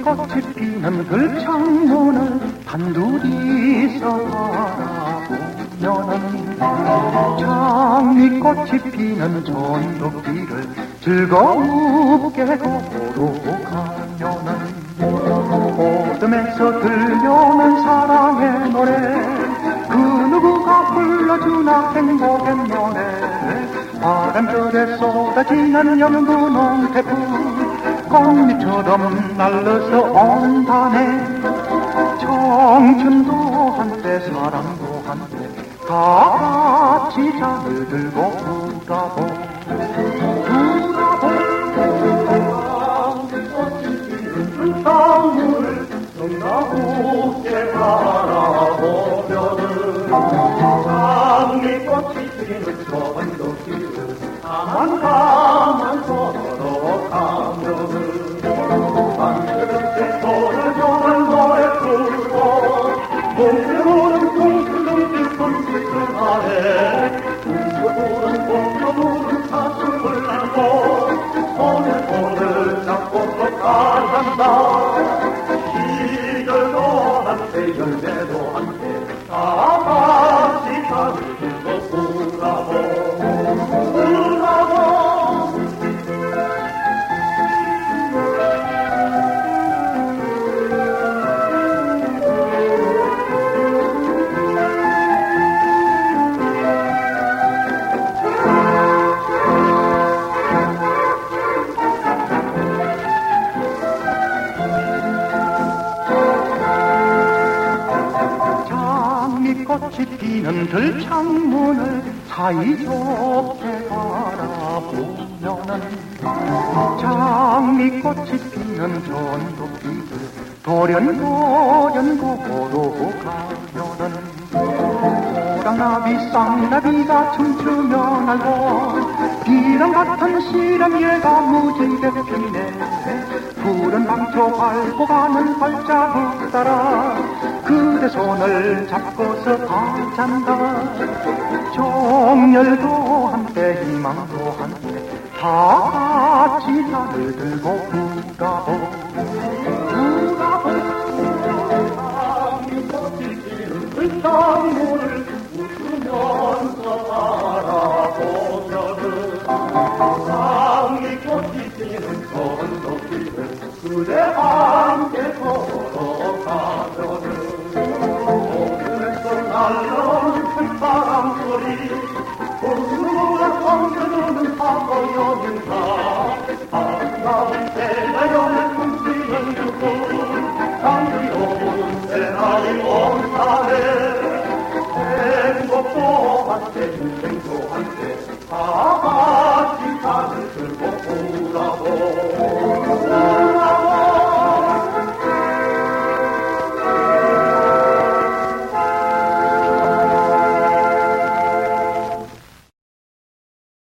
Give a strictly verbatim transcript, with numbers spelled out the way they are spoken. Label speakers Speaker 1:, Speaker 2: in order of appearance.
Speaker 1: 장미꽃이 피는 들창문을 단둘이서 바라보면은 장미꽃이 피는 전덕길을 즐겁게 걸어가면은 어둠에서 들려오는 사랑의 노래 그 누구가 불러주나 행복의 노래 바람결에 쏟아지는 영분홍 태풍 꽃잎처럼 날려서 온다네 청춘도 한때 사랑도 한때 다 같이 잔을 들고 불어보 불어보 땅물을 너무게 바라보면은 장미꽃이 피는 전덕길을 가만 가만 걸어가면은 밤새 손을 손을 노래 부르고 뭉쳐보는 뭉쳐보는 손짓을 하네 뭉쳐보는 뭉쳐보는 가슴을 안고 손을 손을 잡고 또 가란다 시절도 한때 열매도 한때 다 같이 가을 들고 불어보 불어보 꽃이 피는 들창문을 사이좋게 바라보면은 장미꽃이 피는 전덕길을 도련도련 걸어가면은 호랑나비 쌍나비가 춤추며 날고 비랑 같은 시름얘가 무지개 피네 푸른 방초 밟고 가는 발자국 따라 그대 손을 잡고서 가잔다 정열도 한때 희망도 한때 다 같이 잔을 들고 불어보 불어보 장미꽃이 피는 들창문을 웃으면서 바라보면은